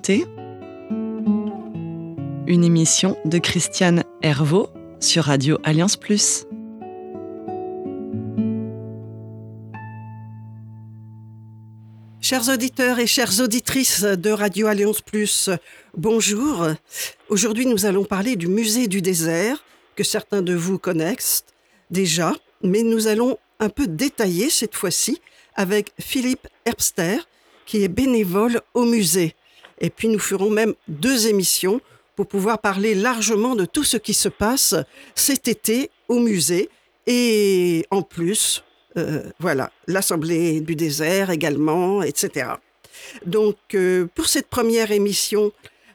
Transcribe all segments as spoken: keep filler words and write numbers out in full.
santé, une émission de Christiane Hervaux sur Radio Alliance Plus. Chers auditeurs et chères auditrices de Radio Alliance Plus, bonjour. Aujourd'hui, nous allons parler du musée du désert, que certains de vous connaissent déjà, mais nous allons un peu détailler cette fois-ci avec Philippe Herbster, qui est bénévole au musée. Et puis, nous ferons même deux émissions pour pouvoir parler largement de tout ce qui se passe cet été au musée. Et en plus, euh, voilà, l'Assemblée du désert également, et cetera. Donc, euh, pour cette première émission,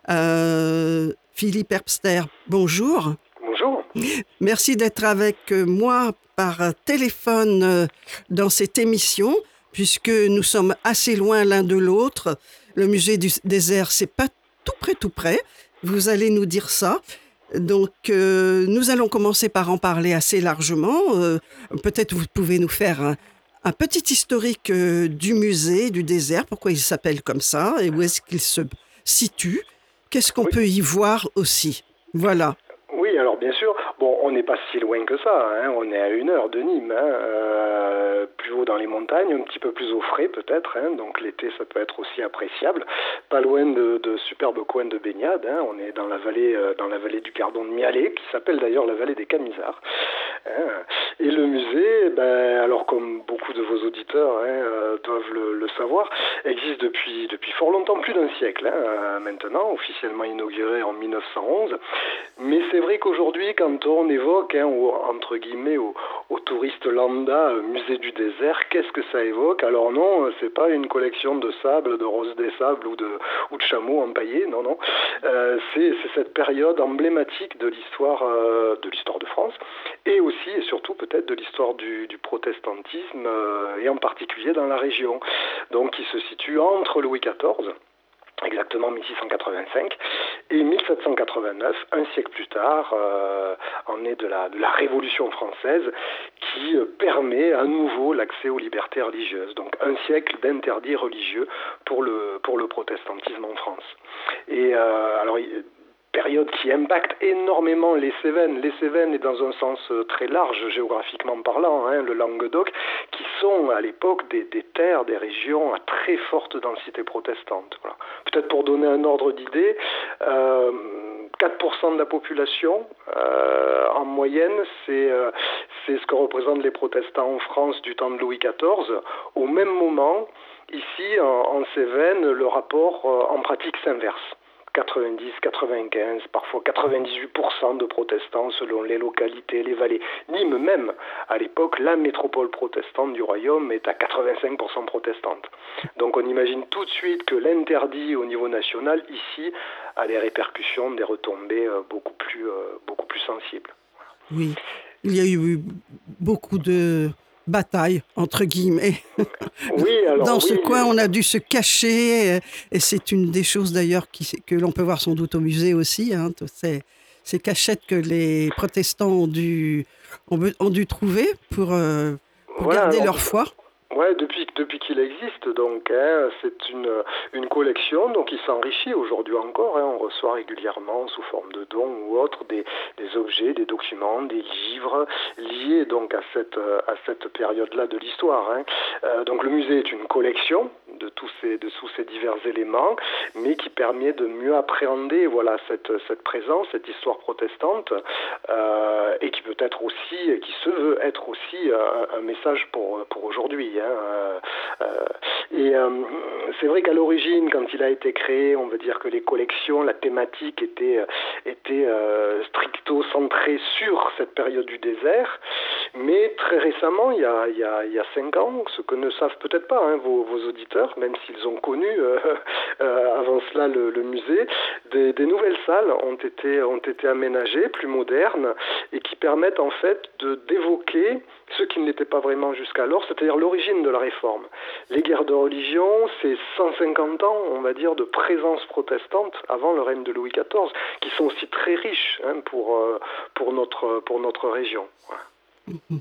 euh, Philippe Herbster, bonjour. Bonjour. Merci d'être avec moi par téléphone euh, dans cette émission, puisque nous sommes assez loin l'un de l'autre. Le musée du désert, c'est pas tout près, tout près. Vous allez nous dire ça. Donc, euh, nous allons commencer par en parler assez largement. Euh, peut-être vous pouvez nous faire un, un petit historique euh, du musée du désert, pourquoi il s'appelle comme ça et où est-ce qu'il se situe. Qu'est-ce qu'on oui. peut y voir aussi? Voilà. Oui, alors bien sûr, bon, on n'est pas si loin que ça, hein, on est à une heure de Nîmes, hein, euh, plus haut dans les montagnes, un petit peu plus au frais peut-être, hein, donc l'été ça peut être aussi appréciable, pas loin de, de superbes coins de baignade, hein, on est dans la vallée euh, dans la vallée du Gardon de Mialet, qui s'appelle d'ailleurs la vallée des Camisards. Hein, et le musée, ben, alors comme beaucoup de vos auditeurs hein, euh, doivent le, le savoir, existe depuis, depuis fort longtemps, plus d'un siècle hein, euh, maintenant, officiellement inauguré en mille neuf cent onze, mais c'est vrai qu'aujourd'hui, quand on évoque, hein, au, entre guillemets, aux au touristes lambda, euh, musée du désert, qu'est-ce que ça évoque? Alors non, euh, c'est pas une collection de sable, de roses des sables ou de, ou de chameaux empaillés, non, non. Euh, c'est, c'est cette période emblématique de l'histoire, euh, de l'histoire de France, et aussi et surtout peut-être de l'histoire du, du protestantisme, euh, et en particulier dans la région, donc qui se situe entre Louis quatorze, exactement mille six cent quatre-vingt-cinq, et mille sept cent quatre-vingt-neuf, un siècle plus tard, euh, en est de la, de la Révolution française qui euh, permet à nouveau l'accès aux libertés religieuses. Donc un siècle d'interdits religieux pour le, pour le protestantisme en France. Et euh, alors... période qui impacte énormément les Cévennes. Les Cévennes est dans un sens très large géographiquement parlant, hein, le Languedoc, qui sont à l'époque des, des terres, des régions à très forte densité protestante. Voilà. Peut-être pour donner un ordre d'idée, euh, quatre pour cent de la population, euh, en moyenne, c'est, euh, c'est ce que représentent les protestants en France du temps de Louis quatorze. Au même moment, ici, en, en Cévennes, le rapport euh, en pratique s'inverse. quatre-vingt-dix, quatre-vingt-quinze, parfois quatre-vingt-dix-huit pour cent de protestants selon les localités, les vallées. Nîmes même, à l'époque, la métropole protestante du royaume est à quatre-vingt-cinq pour cent protestante. Donc on imagine tout de suite que l'interdit au niveau national, ici, a des répercussions, des retombées beaucoup plus, beaucoup plus sensibles. Oui, il y a eu beaucoup de bataille, entre guillemets. Oui, alors, Dans ce oui, coin, mais... on a dû se cacher, et c'est une des choses d'ailleurs qui, que l'on peut voir sans doute au musée aussi, hein, ces, ces cachettes que les protestants ont dû, ont, ont dû trouver pour, euh, pour voilà, garder alors, leur foi. Ouais, depuis, depuis qu'il existe, donc, hein, c'est une, une collection donc, qui s'enrichit aujourd'hui encore. Hein, on reçoit régulièrement, sous forme de dons ou autres, des, des objets, des documents, des livres liés donc, à, cette, à cette période-là de l'histoire. Hein. Euh, donc le musée est une collection de tous ces, de tous ces divers éléments, mais qui permet de mieux appréhender voilà, cette, cette présence, cette histoire protestante, euh, et qui peut être aussi, qui se veut être aussi un, un message pour, pour aujourd'hui. Hein. Euh, euh, et euh, c'est vrai qu'à l'origine, quand il a été créé, on veut dire que les collections, la thématique était, était euh, stricto centrée sur cette période du désert, mais très récemment, il y a, il y a, il y a cinq ans, ce que ne savent peut-être pas hein, vos, vos auditeurs, même s'ils ont connu euh, euh, avant cela le, le musée, des, des nouvelles salles ont été, ont été aménagées, plus modernes, et qui permettent en fait de, d'évoquer ce qui n'était pas vraiment jusqu'alors, c'est-à-dire l'origine de la réforme. Les guerres de religion, c'est cent cinquante ans, on va dire, de présence protestante avant le règne de Louis quatorze, qui sont aussi très riches hein, pour, euh, pour, notre, pour notre région. Voilà.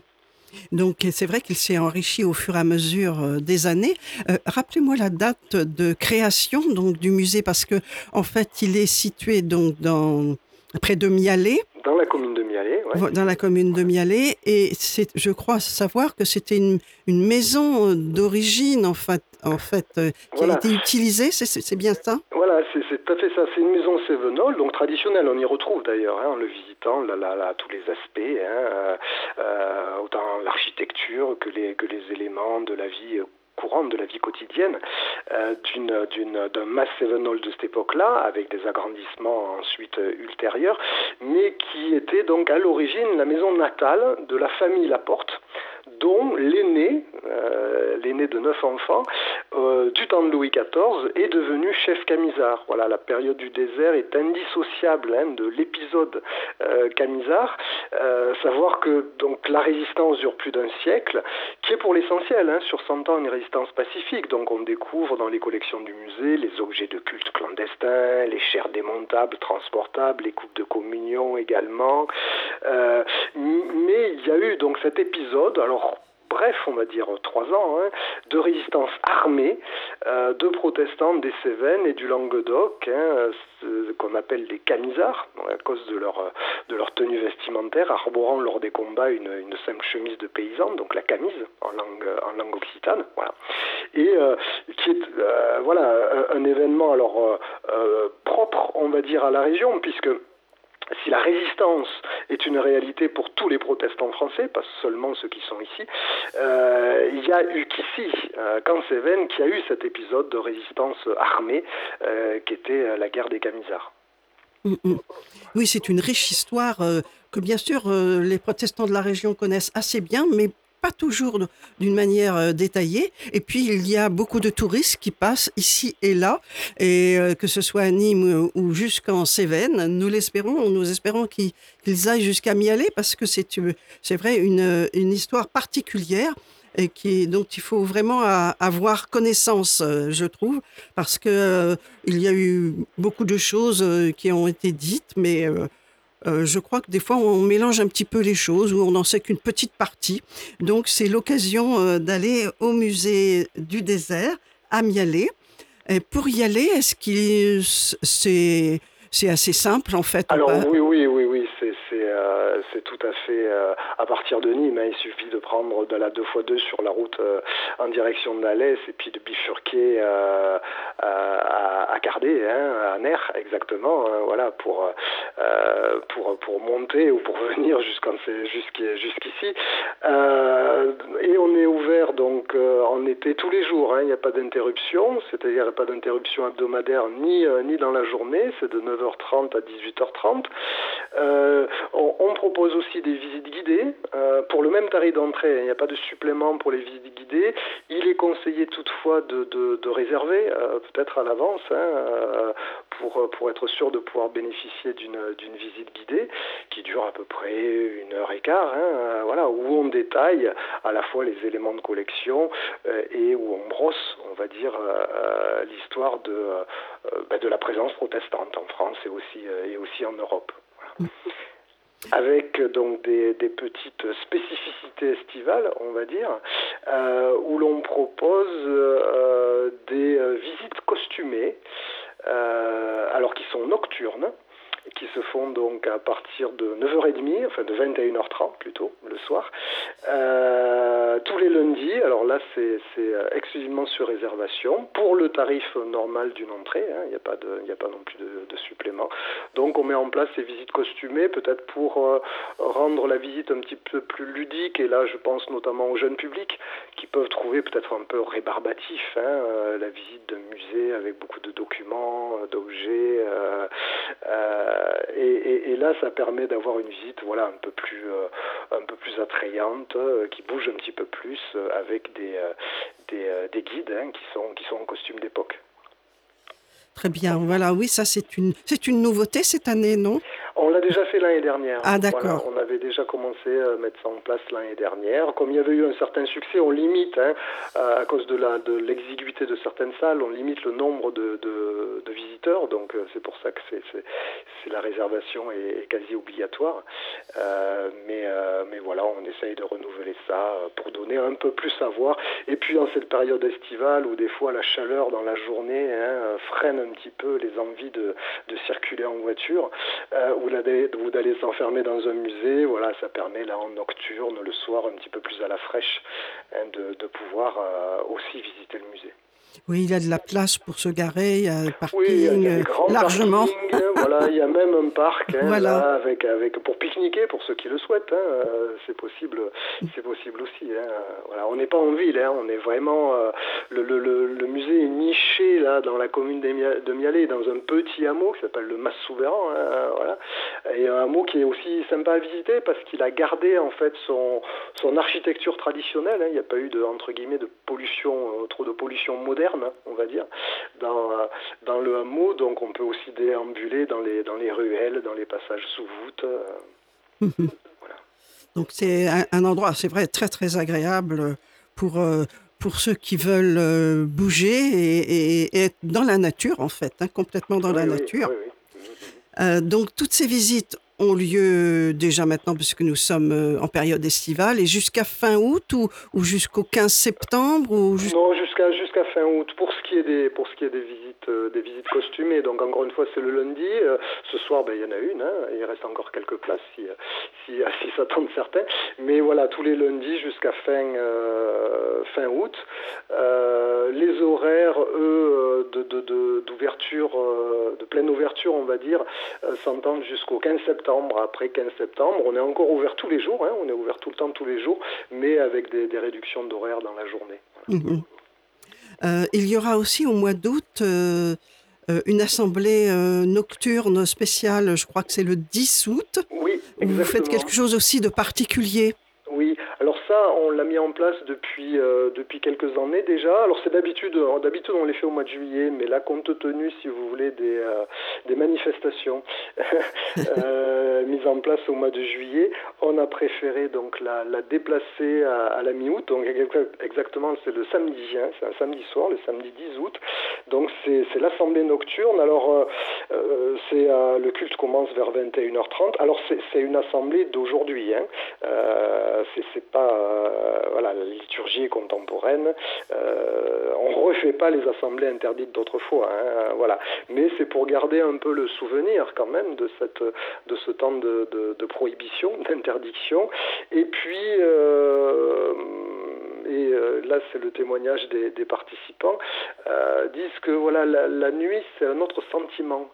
Donc c'est vrai qu'il s'est enrichi au fur et à mesure euh, des années. Euh, rappelez-moi la date de création donc du musée parce que en fait il est situé donc dans près de Mialet. Dans la commune de Mialet, ouais. Dans la commune de Mialet, et c'est, je crois savoir que c'était une, une maison d'origine en fait, en fait euh, qui voilà. a été utilisée, c'est, c'est bien ça? Voilà, c'est, c'est tout à fait ça. C'est une maison Cévenol, donc traditionnelle. On y retrouve d'ailleurs, hein, en le visitant, là, là, là, tous les aspects, hein, euh, autant l'architecture que les, que les éléments de la vie courante, de la vie quotidienne, euh, d'une, d'une, d'un mas Cévenol de cette époque-là, avec des agrandissements ensuite euh, ultérieurs, mais qui était donc à l'origine la maison natale de la famille Laporte, dont l'aîné, euh, l'aîné de neuf enfants, euh, du temps de Louis quatorze, est devenu chef camisard. Voilà, la période du désert est indissociable hein, de l'épisode euh, camisard. Euh, savoir que donc la résistance dure plus d'un siècle, qui est pour l'essentiel, hein, sur cent ans, une résistance pacifique. Donc on découvre dans les collections du musée les objets de culte clandestins, les chairs démontables, transportables, les coupes de communion également. Euh, mais il y a eu donc cet épisode, alors bref, on va dire trois ans, hein, de résistance armée euh, de protestants des Cévennes et du Languedoc, hein, ce qu'on appelle des camisards, à cause de leur, de leur tenue vestimentaire, arborant lors des combats une, une simple chemise de paysan, donc la camise en langue, en langue occitane, voilà. Et euh, qui est euh, voilà, un, un événement alors euh, euh, propre, on va dire, à la région, puisque si la résistance est une réalité pour tous les protestants français, pas seulement ceux qui sont ici, euh, il y a eu qu'ici, euh, qu'en Cévennes, qui a eu cet épisode de résistance armée, euh, qui était la guerre des Camisards. Mmh, mmh. Oui, c'est une riche histoire euh, que bien sûr euh, les protestants de la région connaissent assez bien, mais pas toujours d'une manière euh, détaillée. Et puis, il y a beaucoup de touristes qui passent ici et là, et euh, que ce soit à Nîmes ou, ou jusqu'en Cévennes, nous l'espérons, nous espérons qu'ils, qu'ils aillent jusqu'à Mialet, parce que c'est, c'est vrai une, une histoire particulière et qui, dont il faut vraiment à, avoir connaissance, euh, je trouve, parce que euh, il y a eu beaucoup de choses euh, qui ont été dites, mais euh, Euh, je crois que des fois, on mélange un petit peu les choses ou on n'en sait qu'une petite partie. Donc, c'est l'occasion euh, d'aller au musée du désert à Mialet. Et pour y aller, est-ce que c'est, c'est assez simple, en fait? Alors, oui, oui, oui, oui, c'est, c'est, euh, c'est tout à fait euh, à partir de Nîmes. Hein, il suffit de prendre de la deux fois deux sur la route euh, en direction de Nalès et puis de bifurquer euh, à, à Cardé, hein, à Ner, exactement, hein, voilà, pour, euh, pour, pour monter ou pour venir jusqu'en, jusqu'i, jusqu'ici. Euh, et on est ouvert donc euh, en été tous les jours, hein, il n'y a pas d'interruption, c'est-à-dire il n'y a pas d'interruption hebdomadaire ni, euh, ni dans la journée, c'est de neuf heures trente à dix-huit heures trente. Euh, on, on propose aussi des visites guidées euh, pour le même tarif d'entrée. Il n'y a pas de supplément pour les visites guidées. Il est conseillé toutefois de, de, de réserver euh, peut-être à l'avance hein, euh, pour, pour être sûr de pouvoir bénéficier d'une, d'une visite guidée qui dure à peu près une heure et quart, hein, euh, voilà, où on détaille à la fois les éléments de collection euh, et où on brosse, on va dire, euh, l'histoire de, euh, bah, de la présence protestante en France et aussi, euh, et aussi en Europe. Voilà. Avec donc des, des petites spécificités estivales, on va dire, euh, où l'on propose euh, des visites costumées, euh, alors qui sont nocturnes, qui se font donc à partir de neuf heures trente, enfin de vingt et une heures trente plutôt, le soir, euh, tous les lundis. Alors là, c'est, c'est exclusivement sur réservation, pour le tarif normal d'une entrée, hein, il n'y a pas de, il n'y a pas non plus de, de supplément. Donc on met en place ces visites costumées, peut-être pour euh, rendre la visite un petit peu plus ludique, et là je pense notamment aux jeunes publics, qui peuvent trouver peut-être un peu rébarbatif, hein, euh, la visite d'un musée avec beaucoup de documents, d'objets, euh, euh, Et, et, et là, ça permet d'avoir une visite, voilà, un peu plus, euh, un peu plus attrayante, euh, qui bouge un petit peu plus, euh, avec des, euh, des, euh, des guides hein, qui sont, qui sont en costume d'époque. Très bien, voilà, oui, ça c'est une, c'est une nouveauté cette année, non? On l'a déjà fait l'année dernière. Ah d'accord. Voilà, on avait déjà commencé à mettre ça en place l'année dernière. Comme il y avait eu un certain succès, on limite, hein, à cause de, la, de l'exiguïté de certaines salles, on limite le nombre de, de, de visiteurs. Donc c'est pour ça que c'est, c'est, c'est la réservation est, est quasi obligatoire. Euh, Euh, mais, euh, mais voilà, on essaye de renouveler ça euh, pour donner un peu plus à voir. Et puis dans cette période estivale où des fois la chaleur dans la journée hein, freine un petit peu les envies de, de circuler en voiture, euh, ou, d'aller, ou d'aller s'enfermer dans un musée, voilà, ça permet là en nocturne, le soir un petit peu plus à la fraîche, hein, de, de pouvoir euh, aussi visiter le musée. Oui, il y a de la place pour se garer, il y a un parking oui, il y a, il y a des grands largement. parkings, hein, voilà, il y a même un parc hein, voilà. là, avec, avec, pour pique-niquer, pour ceux qui le souhaitent. Hein, c'est possible, c'est possible aussi. Hein, voilà, on n'est pas en ville, hein, on est vraiment... Euh, le, le, le, le musée est niché là, dans la commune de Mialet, dans un petit hameau qui s'appelle le Mas-Souverain. Hein, voilà, et un hameau qui est aussi sympa à visiter parce qu'il a gardé en fait son, son architecture traditionnelle. Hein, il n'y a pas eu de, entre guillemets, de pollution, euh, trop de pollution moderne, on va dire, dans, dans le hameau. Donc on peut aussi déambuler dans les, dans les ruelles, dans les passages sous voûte. Mmh. Voilà. Donc c'est un, un endroit, c'est vrai, très très agréable pour, euh, pour ceux qui veulent euh, bouger et, et, et être dans la nature en fait, hein, complètement dans oui, la oui, nature. Oui, oui. Euh, donc toutes ces visites ont lieu déjà maintenant puisque nous sommes en période estivale et jusqu'à fin août ou, ou jusqu'au quinze septembre ou jusqu'... Non, jusqu'à jusqu'à fin août pour ce qui est des pour ce qui est des visites euh, des visites costumées. Donc encore une fois c'est le lundi. Euh, ce soir ben il y en a une. Hein, il reste encore quelques places si si, si s'attendent certains. Mais voilà tous les lundis jusqu'à fin euh, fin août. Euh, les horaires eux de, de, de d'ouverture euh, de pleine ouverture on va dire euh, s'entendent jusqu'au quinze septembre. Après quinze septembre, on est encore ouvert tous les jours, hein, on est ouvert tout le temps, tous les jours, mais avec des, des réductions d'horaire dans la journée. Voilà. Mmh. Euh, il y aura aussi au mois d'août euh, euh, une assemblée euh, nocturne spéciale, je crois que c'est le dix août. Oui, exactement. Vous faites quelque chose aussi de particulier. Oui, alors ça, on l'a mis en place depuis euh, depuis quelques années déjà. Alors c'est d'habitude, d'habitude on les fait au mois de juillet, mais là compte tenu, si vous voulez, des euh, des manifestations euh, mises en place au mois de juillet, on a préféré donc la la déplacer à, à la mi-août. Donc exactement, c'est le samedi, hein, c'est un samedi soir, le samedi dix août. Donc c'est c'est l'assemblée nocturne. Alors euh, euh, c'est euh, le culte commence vers vingt et une heures trente. Alors c'est c'est une assemblée d'aujourd'hui, hein. Euh, c'est, c'est pas euh, voilà, la liturgie est contemporaine. Euh, on refait pas les assemblées interdites d'autrefois, hein, voilà. Mais c'est pour garder un peu le souvenir quand même de cette de ce temps de, de, de prohibition, d'interdiction. Et puis euh, et euh, là c'est le témoignage des, des participants, euh, disent que voilà la, la nuit c'est un autre sentiment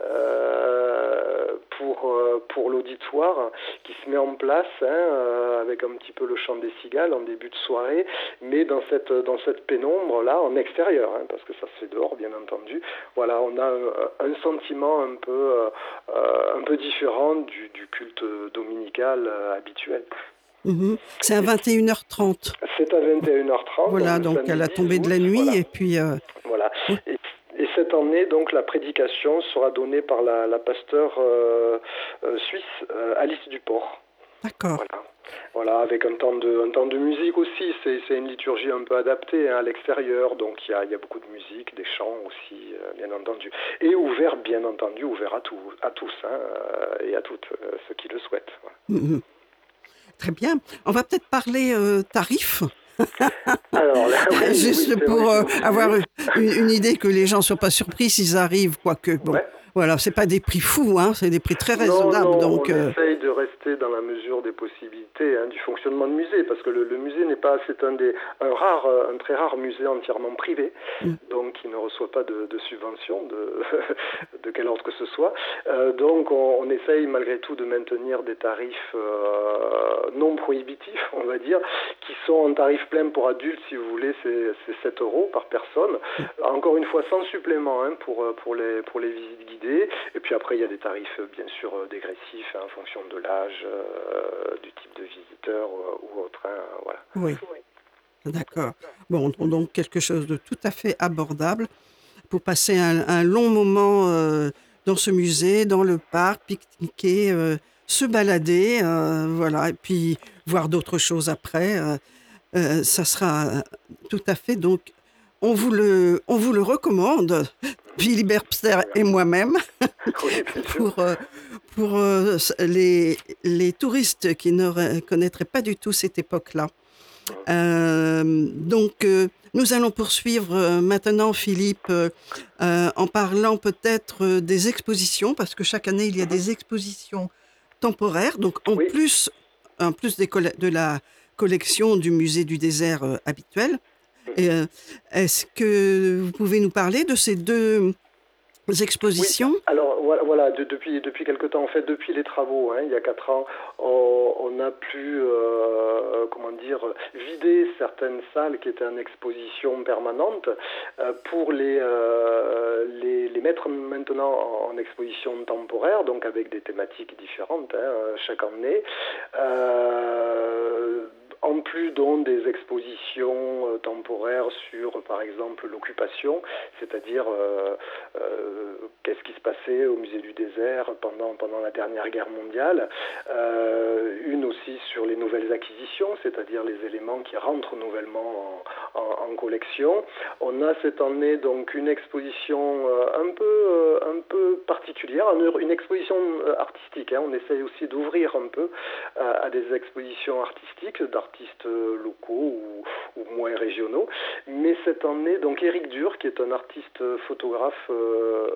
euh, pour euh, pour l'auditoire qui se met en place, hein, euh, avec un petit peu le chant des cigales en début de soirée, mais dans cette dans cette pénombre là en extérieur, hein, parce que ça se fait dehors bien entendu. Voilà, on a un, un sentiment un peu euh, un peu différent du, du culte dominical euh, habituel. Mmh. C'est à vingt et une heures trente. C'est à vingt et une heures trente. Voilà, donc, donc à la tombée de la nuit, voilà. Et puis... Euh... Voilà. Et, et cette année, donc, la prédication sera donnée par la, la pasteure euh, euh, suisse, euh, Alice Duport. D'accord. Voilà. Voilà, avec un temps de, un temps de musique aussi. C'est, c'est une liturgie un peu adaptée, hein, à l'extérieur, donc il y a, y a beaucoup de musique, des chants aussi, euh, bien entendu. Et ouvert, bien entendu, ouvert à, tout, à tous, hein, et à toutes euh, ceux qui le souhaitent. Voilà. Mmh. Très bien. On va peut-être parler euh, tarifs. Alors, là, oui, Juste oui, pour vrai, euh, avoir une, une idée que les gens ne soient pas surpris s'ils arrivent, quoique, bon, ouais. Voilà, c'est pas des prix fous, hein, c'est des prix très raisonnables. Non, non, donc, on euh... essaye de rester dans la mesure des possibilités, hein, du fonctionnement de musée, parce que le, le musée n'est pas, c'est un des, un rare, un très rare musée entièrement privé, mm. donc qui ne reçoit pas de, de subventions de, de quel ordre que ce soit. Euh, donc on, on essaye malgré tout de maintenir des tarifs euh, non prohibitifs, on va dire, qui sont en tarif plein pour adultes, si vous voulez, c'est, c'est sept euros par personne. Mm. Encore une fois, sans supplément, hein, pour pour les pour les visites guidées. Et puis après, il y a des tarifs bien sûr dégressifs, hein, en fonction de l'âge, euh, du type de visiteur euh, ou autre. Hein, voilà. Oui, d'accord. Bon, donc quelque chose de tout à fait abordable pour passer un, un long moment euh, dans ce musée, dans le parc, pique-niquer, euh, se balader, euh, voilà, et puis voir d'autres choses après. Euh, euh, ça sera tout à fait donc. On vous le, on vous le recommande, Philibert Pster et moi-même, oui, pour, euh, pour euh, les, les touristes qui ne re- connaîtraient pas du tout cette époque-là. Euh, donc, euh, nous allons poursuivre euh, maintenant, Philippe, euh, euh, en parlant peut-être euh, des expositions, parce que chaque année, il y a des expositions temporaires. Donc, en Oui. plus, en plus des colle- de la collection du musée du désert euh, habituel, et, euh, est-ce que vous pouvez nous parler de ces deux expositions? Oui, alors voilà, voilà de- depuis, depuis quelque temps, en fait, depuis les travaux, hein, il y a quatre ans, on, on a pu, euh, comment dire, vider certaines salles qui étaient en exposition permanente euh, pour les, euh, les, les mettre maintenant en, en exposition temporaire, donc avec des thématiques différentes hein, chaque année. Euh, En plus donc des expositions euh, temporaires sur, par exemple, l'occupation, c'est-à-dire euh, euh, qu'est-ce qui se passait au musée du désert pendant, pendant la dernière guerre mondiale. Euh, une aussi sur les nouvelles acquisitions, c'est-à-dire les éléments qui rentrent nouvellement en, en, en collection. On a cette année donc une exposition euh, un peu, euh, un peu particulière, une exposition artistique. Hein. On essaye aussi d'ouvrir un peu euh, à des expositions artistiques, d'artistes locaux ou, ou moins régionaux. Mais cette année, donc Éric Dur, qui est un artiste photographe euh,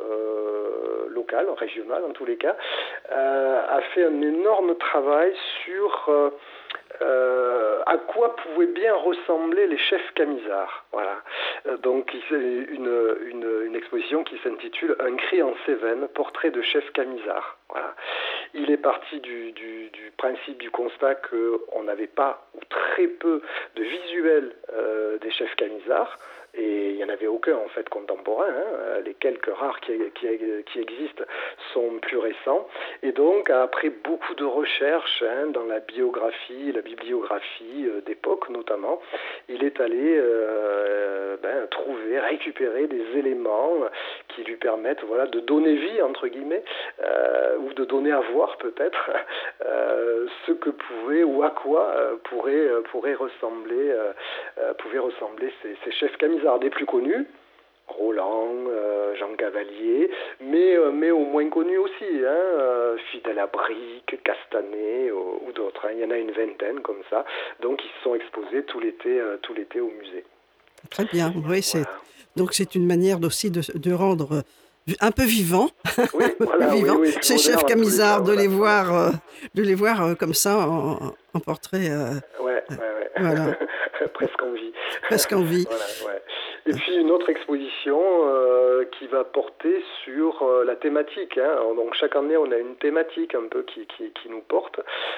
euh, local, régional en tous les cas, euh, a fait un énorme travail sur euh, euh, à quoi pouvaient bien ressembler les chefs camisards. Voilà. Euh, donc une, une, une exposition qui s'intitule Un cri en Cévennes, portrait de chef camisard. Voilà. Il est parti du, du, du principe, du constat qu'on n'avait pas ou très peu de visuels euh, des chefs camisards. Et il n'y en avait aucun en fait contemporain, hein. Les quelques rares qui, qui, qui existent sont plus récents. Et donc après beaucoup de recherches hein, dans la biographie, la bibliographie euh, d'époque notamment, il est allé euh, ben, trouver, récupérer des éléments qui lui permettent voilà, de donner vie entre guillemets, euh, ou de donner à voir peut-être euh, ce que pouvait ou à quoi euh, pourrait, euh, pourrait ressembler, euh, euh, pouvaient ressembler ces, ces chefs camisards des plus connus, Roland, euh, Jean Cavalier, mais, euh, mais au moins connus aussi, hein, euh, Fidèle à Brique, Castanet ou, ou d'autres. Hein. Il y en a une vingtaine comme ça, donc ils se sont exposés tout l'été, euh, tout l'été au musée. Très bien, oui, voilà. c'est, donc c'est une manière aussi de, de rendre un peu vivant, oui, voilà, vivant oui, oui, ces chefs camisards, de, voilà. les voir, euh, de les voir euh, comme ça en, en portrait. Euh, ouais, ouais, ouais. Voilà. Presque en vie. Presque en vie. Voilà, ouais. Et puis une autre exposition euh, qui va porter sur euh, la thématique. Hein. Donc chaque année on a une thématique un peu qui, qui, qui nous porte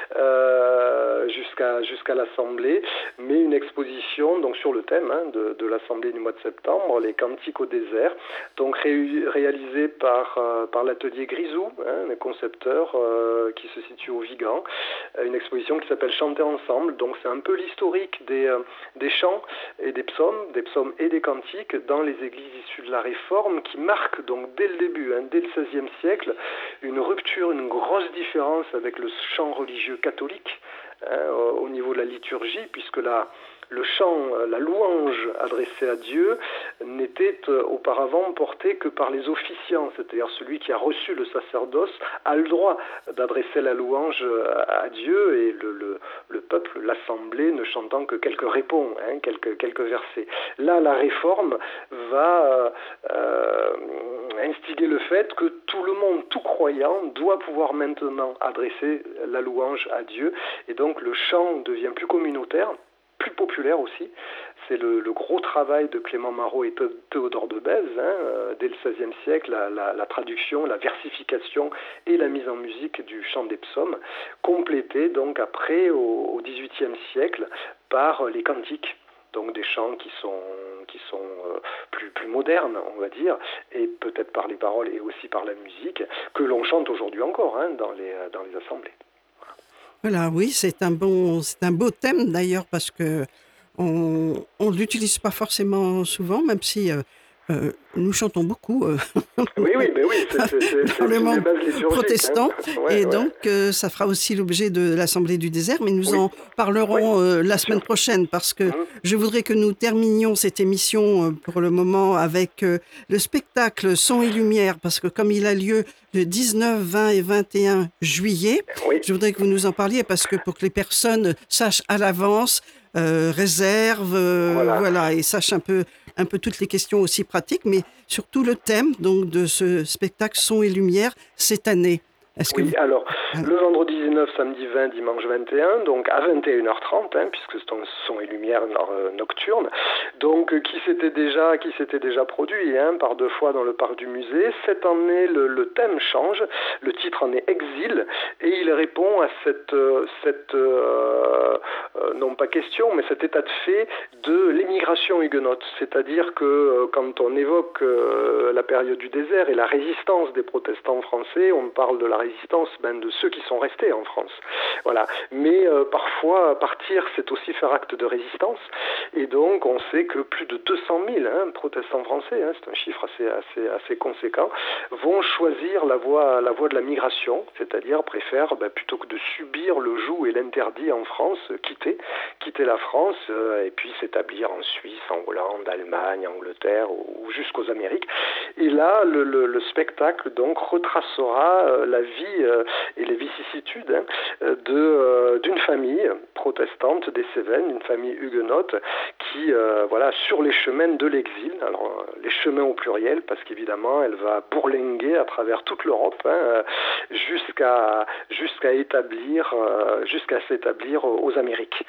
euh, jusqu'à jusqu'à l'Assemblée, mais une exposition donc sur le thème hein, de, de l'Assemblée du mois de septembre, les Cantiques au désert, donc ré, réalisé par euh, par l'atelier Grisou, hein, le concepteur euh, qui se situe au Vigan, une exposition qui s'appelle Chanter ensemble. Donc c'est un peu l'historique des euh, des chants et des psaumes, des psaumes et des cantiques dans les églises issues de la Réforme, qui marquent donc dès le début, hein, dès le seizième siècle, une rupture, une grosse différence avec le chant religieux catholique hein, au niveau de la liturgie, puisque la le chant, la louange adressée à Dieu n'était auparavant portée que par les officiants, c'est-à-dire celui qui a reçu le sacerdoce a le droit d'adresser la louange à Dieu et le, le, le peuple, l'assemblée, ne chantant que quelques répons, hein, quelques, quelques versets. Là, la Réforme va euh, instiguer le fait que tout le monde, tout croyant, doit pouvoir maintenant adresser la louange à Dieu, et donc le chant devient plus communautaire, plus populaire aussi. C'est le, le gros travail de Clément Marot et Théodore de Bèze, hein, euh, dès le seizième siècle, la, la, la traduction, la versification et la mise en musique du chant des psaumes, complétée donc après au, au dix-huitième siècle par les cantiques, donc des chants qui sont, qui sont euh, plus, plus modernes, on va dire, et peut-être par les paroles et aussi par la musique, que l'on chante aujourd'hui encore hein, dans les, dans les assemblées. Voilà, oui, c'est un bon, c'est un beau thème d'ailleurs parce que on, on l'utilise pas forcément souvent, même si euh, euh, nous chantons beaucoup. Euh, oui, oui, mais oui, c'est, c'est, c'est, c'est le une monde des bases liturgiques. protestant. Hein. Ouais, et ouais. donc, euh, ça fera aussi l'objet de l'Assemblée du désert, mais nous oui. en parlerons oui, euh, la semaine sûr. prochaine, parce que mmh. je voudrais que nous terminions cette émission euh, pour le moment avec euh, le spectacle Son et Lumière, parce que comme il a lieu le dix-neuf, vingt et vingt et un juillet, oui. je voudrais que vous nous en parliez, parce que pour que les personnes sachent à l'avance, euh, réservent, euh, voilà. voilà, et sachent un peu... un peu toutes les questions aussi pratiques, mais surtout le thème donc, de ce spectacle Son et Lumière cette année. Est-ce oui, que vous... alors, alors, le vendredi dix-neuf, samedi vingt, dimanche vingt et un, donc à vingt et une heures trente, hein, puisque c'est un son et lumière nocturne, donc qui s'était déjà, qui s'était déjà produit hein, par deux fois dans le parc du musée. Cette année, le, le thème change, le titre en est Exil, et il répond à cette, cette euh, euh, non pas question, mais cet état de fait de l'émigration huguenote. C'est-à-dire que euh, quand on évoque euh, la période du désert et la résistance des protestants français, on parle de la résistance ben, de ceux qui sont restés en France. Voilà. Mais euh, parfois, partir, c'est aussi faire acte de résistance. Et donc, on sait que plus de deux cent mille hein, protestants français, hein, c'est un chiffre assez, assez, assez conséquent, vont choisir la voie, la voie de la migration, c'est-à-dire préfèrent, ben, plutôt que de subir le joug et l'interdit en France, quitter, quitter la France euh, et puis s'établir en Suisse, en Hollande, Allemagne, Angleterre ou, ou jusqu'aux Amériques. Et là, le, le, le spectacle donc retracera euh, la vie euh, et les vicissitudes hein, de, euh, d'une famille protestante des Cévennes, une famille huguenote qui, euh, voilà, sur les chemins de l'exil, alors les chemins au pluriel, parce qu'évidemment, elle va bourlinguer à travers toute l'Europe hein, jusqu'à, jusqu'à établir, euh, jusqu'à s'établir aux Amériques.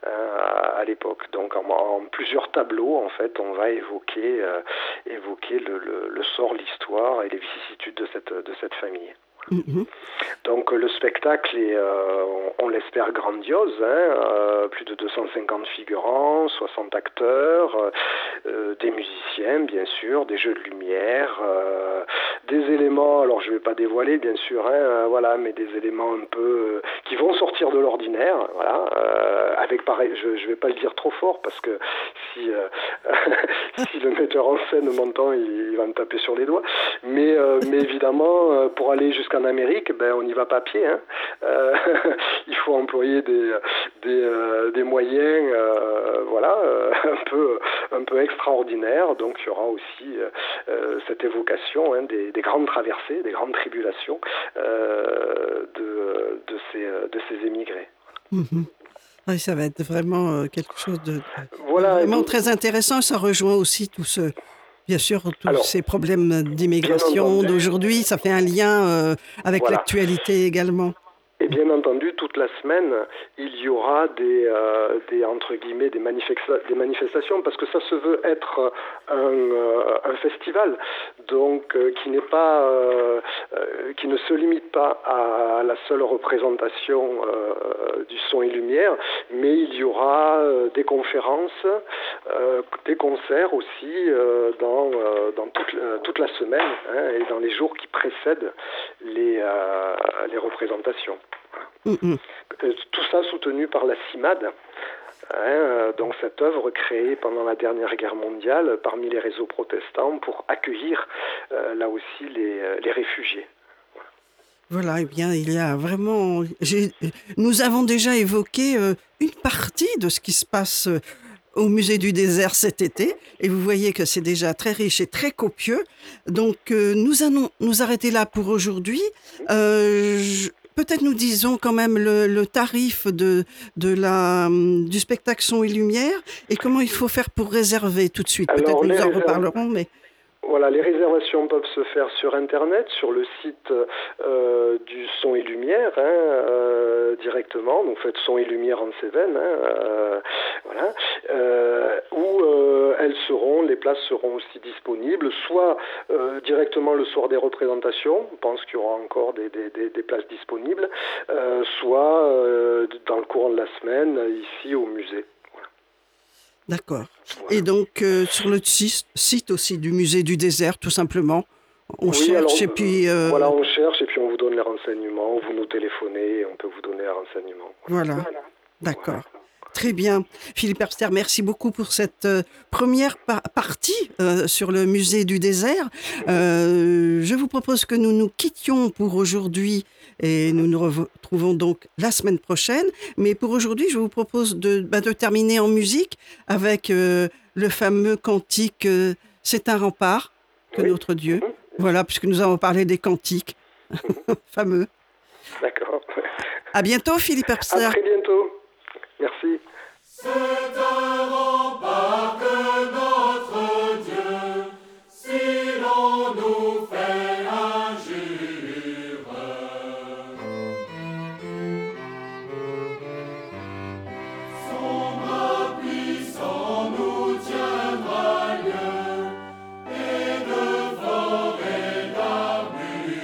Euh, à l'époque. Donc en, en plusieurs tableaux, en fait, on va évoquer, euh, évoquer le, le, le sort, l'histoire et les vicissitudes de cette, de cette famille. Mmh. Donc le spectacle est, euh, on, on l'espère, grandiose, hein, euh, plus de deux cent cinquante figurants, soixante acteurs, euh, des musiciens bien sûr, des jeux de lumière, euh, des éléments, alors je ne vais pas dévoiler bien sûr, hein, euh, voilà, mais des éléments un peu euh, qui vont sortir de l'ordinaire, voilà, euh, avec pareil, je ne vais pas le dire trop fort parce que si, euh, si le metteur en scène m'entend, il, il va me taper sur les doigts, mais, euh, mais évidemment pour aller jusqu'à en Amérique, ben on n'y va pas à pied. Hein. Euh, il faut employer des, des, euh, des moyens, euh, voilà, euh, un peu, un peu extraordinaires. Donc il y aura aussi euh, cette évocation hein, des, des grandes traversées, des grandes tribulations euh, de, de ces, de ces émigrés. Mmh. Oui, ça va être vraiment quelque chose de, de voilà, vraiment donc, très intéressant. Ça rejoint aussi tout ce Bien sûr, tous Alors, ces problèmes d'immigration d'aujourd'hui, ça fait un lien euh, avec voilà. l'actualité également. Et bien entendu, toute la semaine, il y aura des, euh, des entre guillemets, des, manifesta- des manifestations, parce que ça se veut être un, euh, un festival, donc euh, qui n'est pas, euh, euh, qui ne se limite pas à la seule représentation euh, du son et lumière, mais il y aura euh, des conférences, euh, des concerts aussi euh, dans, euh, dans toute, euh, toute la semaine hein, et dans les jours qui précèdent les, euh, les représentations. Mmh. Tout ça soutenu par la CIMAD, hein, donc cette œuvre créée pendant la dernière guerre mondiale parmi les réseaux protestants pour accueillir euh, là aussi les, les réfugiés. Voilà, eh bien, il y a vraiment... J'ai... Nous avons déjà évoqué euh, une partie de ce qui se passe euh, au Musée du désert cet été, et vous voyez que c'est déjà très riche et très copieux. Donc, euh, nous allons nous arrêter là pour aujourd'hui. Euh, je... Peut-être nous disons quand même le, le tarif de, de la, du spectacle Son et Lumière et comment il faut faire pour réserver tout de suite. Alors, peut-être nous en réserv... reparlerons, mais... Voilà, les réservations peuvent se faire sur Internet, sur le site euh, du Son et Lumière, hein, euh, directement. Donc faites Son et Lumière en Cévennes, hein, euh, voilà. Euh, où euh, elles seront, les places seront aussi disponibles, soit euh, directement le soir des représentations, on pense qu'il y aura encore des, des, des, des places disponibles, euh, soit euh, dans le courant de la semaine, ici au musée. D'accord. Voilà. Et donc, euh, sur le site aussi du Musée du désert, tout simplement, on oui, cherche alors, et puis... Euh... Voilà, on cherche et puis on vous donne les renseignements, vous nous téléphonez et on peut vous donner les renseignements. Voilà, voilà. D'accord. Voilà. Très bien. Philippe Herbster, merci beaucoup pour cette euh, première pa- partie euh, sur le musée du désert. Euh, je vous propose que nous nous quittions pour aujourd'hui et nous nous retrouvons donc la semaine prochaine. Mais pour aujourd'hui, je vous propose de, bah, de terminer en musique avec euh, le fameux cantique euh, « C'est un rempart que Oui. notre Dieu ». Mhm. Voilà, puisque nous avons parlé des cantiques fameux. D'accord. À bientôt, Philippe À Herbster. très bientôt. Merci. C'est un rempart que notre Dieu, si l'on nous fait injure. Son bras puissant nous tiendra lieu, et de fort et d'armure.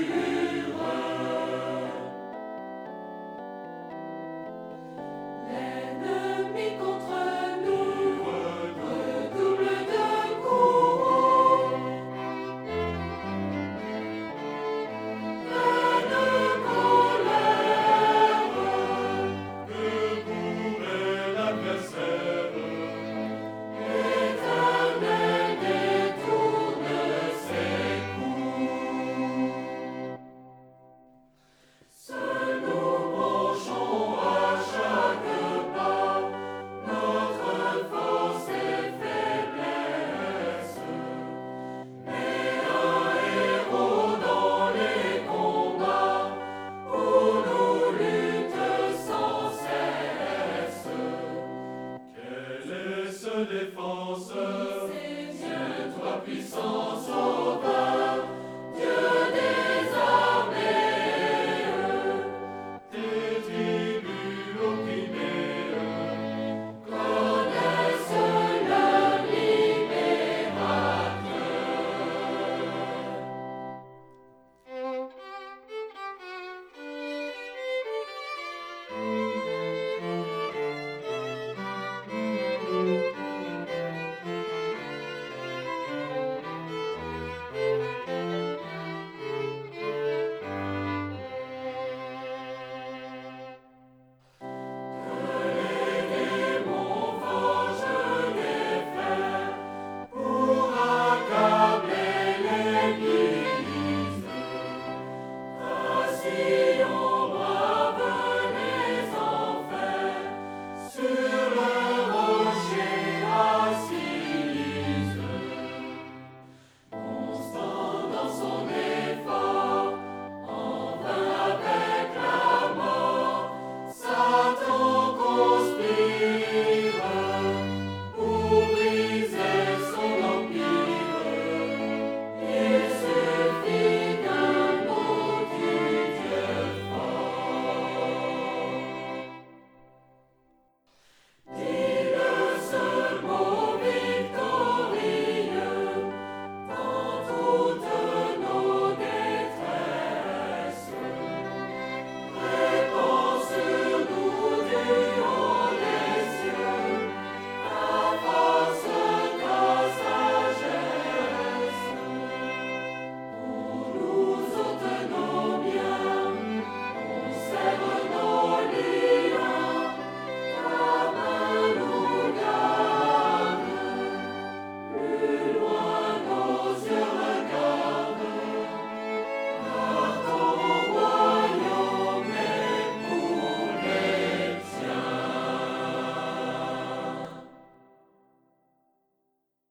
L'ennemi contre nous redouble de coups. Pleine colère, que pourrait l'adversaire? L'Éternel détourne ses coups. Se nous penchons à chaque pas, notre force et faiblesse. Mais un héros dans les combats, pour nous lutte sans cesse. Quelle est ce défenseur? Tiens-toi puissant.